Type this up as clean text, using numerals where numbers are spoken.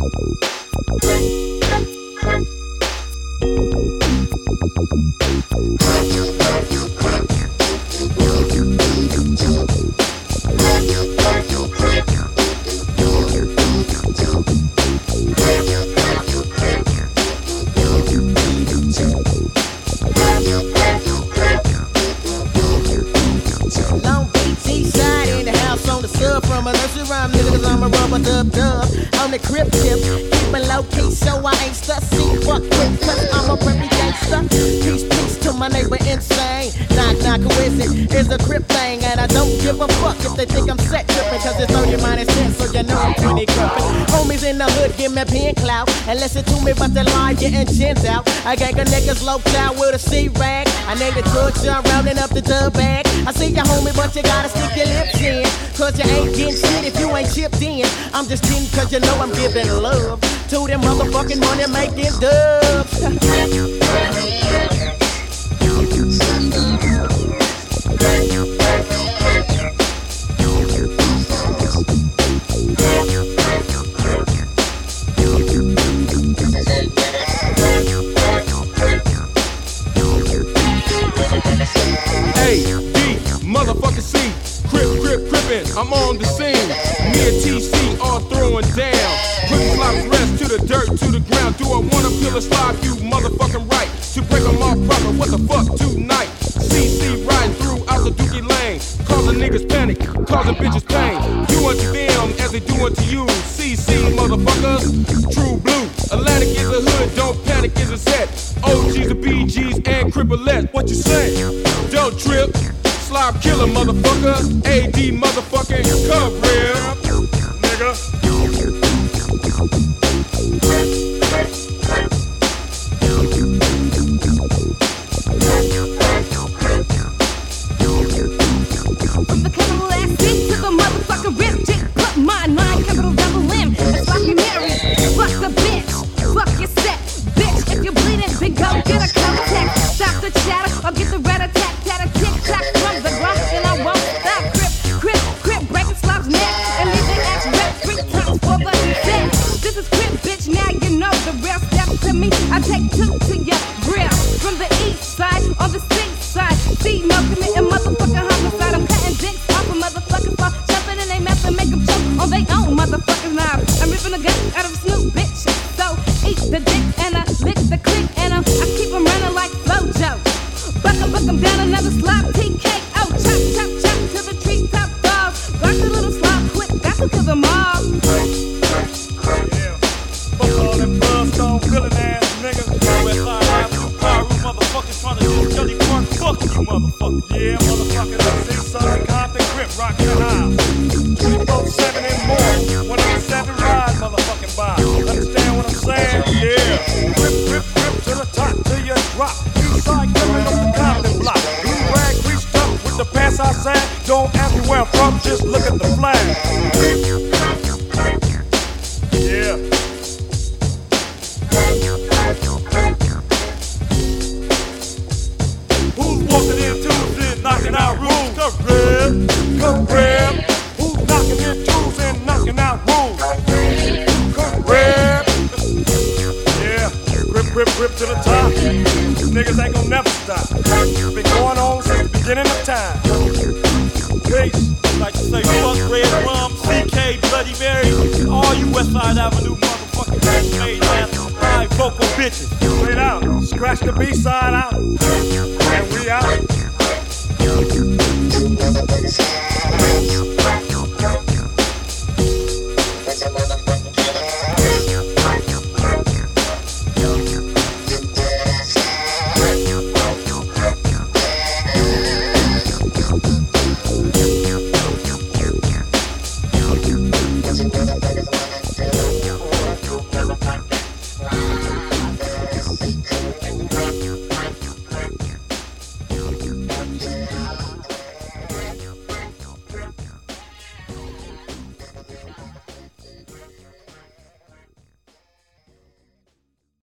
On the crib tip, keep it low key so I ain't stussy. Fuck with, cause I'm a pretty gangster. Peace, peace to my neighbor insane. Knock, knock, who is it? It's a crip thing, and I don't give a fuck if they think I'm set tripping. Cause it's 30 minus 10, so you know I'm 20 gripping. Homies in the hood, give me pen clout. And listen to me about the line, getting gins out. I gang of niggas low out with a C-rag. I named the drug shot, rounding up the dub bag. I see you homie, but you gotta stick your lips in. Cause you ain't getting shit if you ain't chipped in. I'm just kidding cause you know I'm giving love to them motherfucking money making dubs. A, D, motherfucking C, crippin', I'm on the scene. Me and TC all throwing down. Putting slops rest to the dirt, to the ground. Do I wanna peel a slide? You motherfucking right. To break them off proper, what the fuck tonight? CC riding through out the Dookie Lane. Causing niggas panic, causing bitches pain. Do unto them as they do unto you. CC motherfuckers, true blue. Atlantic is a hood, don't panic is a set. OGs, the BGs, and Crippolette. What you say? Don't trip. Slob killer, motherfucker. AD, motherfucking cover, nigga. From the capital ass C to the motherfucking rip, dick, put my 9 capital double M. It's like you married. Fuck the bitch. Fuck your set. Bitch, if you're bleeding, then go get a contact. Stop the chatter or get the red attack. Tat a tick tock from the grunt, and I won't stop. Crip, breaking slob's neck and leave the ass rep 3 times for the set. This is crip, bitch. Now you know the real step to me. I take 2 to your grill. From the east side on the east side. See, no committing motherfucking homicide. I'm cutting dicks off a motherfucking fall. Jumping in they mouth and make them choke on they own motherfucking knives. I'm ripping a gun out of a Snoop, bitch. So eat the dick and I lick the click and I keep them running like Flojo. Buck 'em down another slop TKO. Chop to the treetop dog. Rock the little slop quick, got to kill them all. Yeah, fuck all them bloodstone villain ass niggas. Westside Avenue, Pyro motherfuckers trying to do Jelly Park. Fuck you, motherfucker. Yeah, motherfucker, that's Seaside, Compton, Grip, rock the house. 24/7 and more. 187 ride, motherfucking by. Understand what I'm saying? Yeah. Grip to the top till you drop. Eastside coming up the Compton block. Blue rag greased up with the pants outside. Don't ask me where I'm from, just look at the flag. Yeah. Who's walking in Tuesday, knocking out rules? Correct. Who's knocking in Tuesday, knocking out rules? Correct. Yeah, grip to the top. Niggas ain't gonna never stop. Been going on since the beginning of time. Peace. Like to say fuck Red Rum, CK, Bloody Mary, and all you Westside Avenue motherfucking made ass high vocal bitches. Straight out. Scratch the B-side out. And we out.